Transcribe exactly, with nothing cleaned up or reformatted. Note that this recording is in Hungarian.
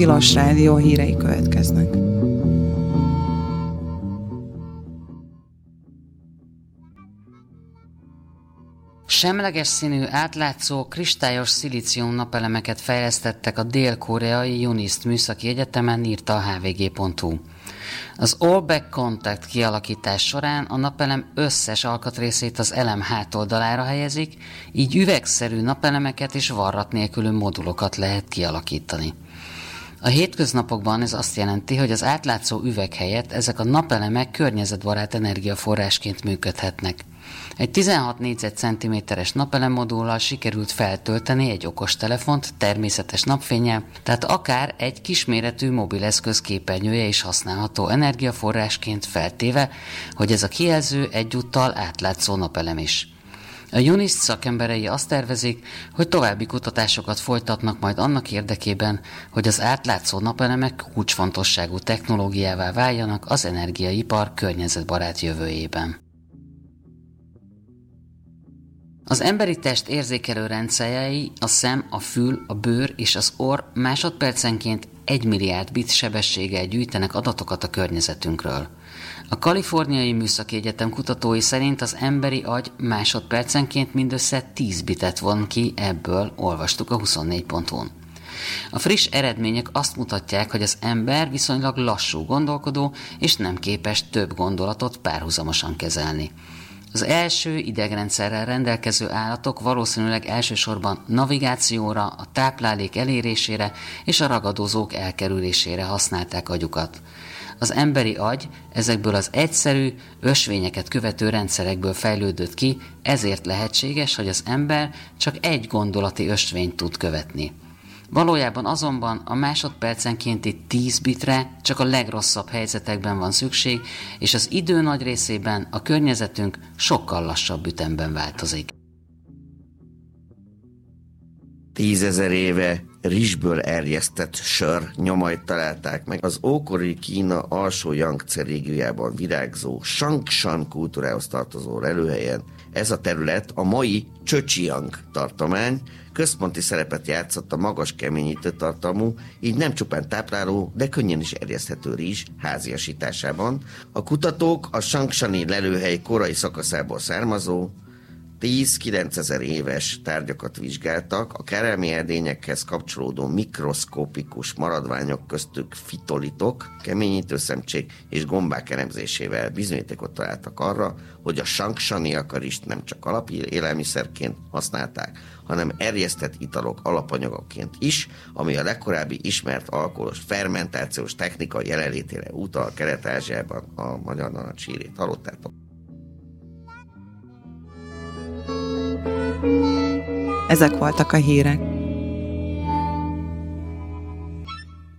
Tilos Rádió hírei következnek. Semleges színű, átlátszó, kristályos szilícium napelemeket fejlesztettek a dél-koreai Yonist Műszaki Egyetemen, írta a há vé gé pont hú. Az All-Back Contact kialakítás során a napelem összes alkatrészét az elem hátoldalára helyezik, így üvegszerű napelemeket és varrat nélkülű modulokat lehet kialakítani. A hétköznapokban ez azt jelenti, hogy az átlátszó üveg helyett ezek a napelemek környezetbarát energiaforrásként működhetnek. Egy tizenhat négyzetcentiméteres napelemodullal sikerült feltölteni egy okostelefont természetes napfénnyel, tehát akár egy kisméretű mobileszköz képernyője is használható energiaforrásként, feltéve, hogy ez a kijelző egyúttal átlátszó napelem is. A Yonist szakemberei azt tervezik, hogy további kutatásokat folytatnak majd annak érdekében, hogy az átlátszó napelemek kulcsfontosságú technológiává váljanak az energiaipar környezetbarát jövőjében. Az emberi test érzékelő rendszerei, a szem, a fül, a bőr és az orr másodpercenként egy milliárd bit sebességgel gyűjtenek adatokat a környezetünkről. A Kaliforniai Műszaki Egyetem kutatói szerint az emberi agy másodpercenként mindössze tíz bitet von ki ebből, olvastuk a huszonnégy pont hu-n. A friss eredmények azt mutatják, hogy az ember viszonylag lassú gondolkodó és nem képes több gondolatot párhuzamosan kezelni. Az első idegrendszerrel rendelkező állatok valószínűleg elsősorban navigációra, a táplálék elérésére és a ragadozók elkerülésére használták agyukat. Az emberi agy ezekből az egyszerű, ösvényeket követő rendszerekből fejlődött ki, ezért lehetséges, hogy az ember csak egy gondolati ösvényt tud követni. Valójában azonban a másodpercenkénti tíz bitre csak a legrosszabb helyzetekben van szükség, és az idő nagy részében a környezetünk sokkal lassabb ütemben változik. Tízezer éve rizsből erjesztett sör nyomait találták meg az ókori Kína alsó Jangtsze régiójában virágzó Changshan kultúrához tartozó lelőhelyen. Ez a terület, a mai Zhejiang tartomány, központi szerepet játszott a magas keményítő tartalmú, így nem csupán tápláló, de könnyen is erjeszthető rizs háziasításában. A kutatók a Changshani lelőhely korai szakaszából származó tíz-kilencezer éves tárgyakat vizsgáltak, a kerelmi edényekhez kapcsolódó mikroszkopikus maradványok, köztük fitolitok, keményítőszemcsék és gombák elemzésével bizonyítékot találtak arra, hogy a changsaniak a rizst nem csak alapélelmiszerként használták, hanem erjesztett italok alapanyagoként is, ami a legkorábbi ismert alkoholos fermentációs technika jelenlétére utal Kelet-Ázsiában, a magyar narancssírét hallottátok. Ezek voltak a hírek.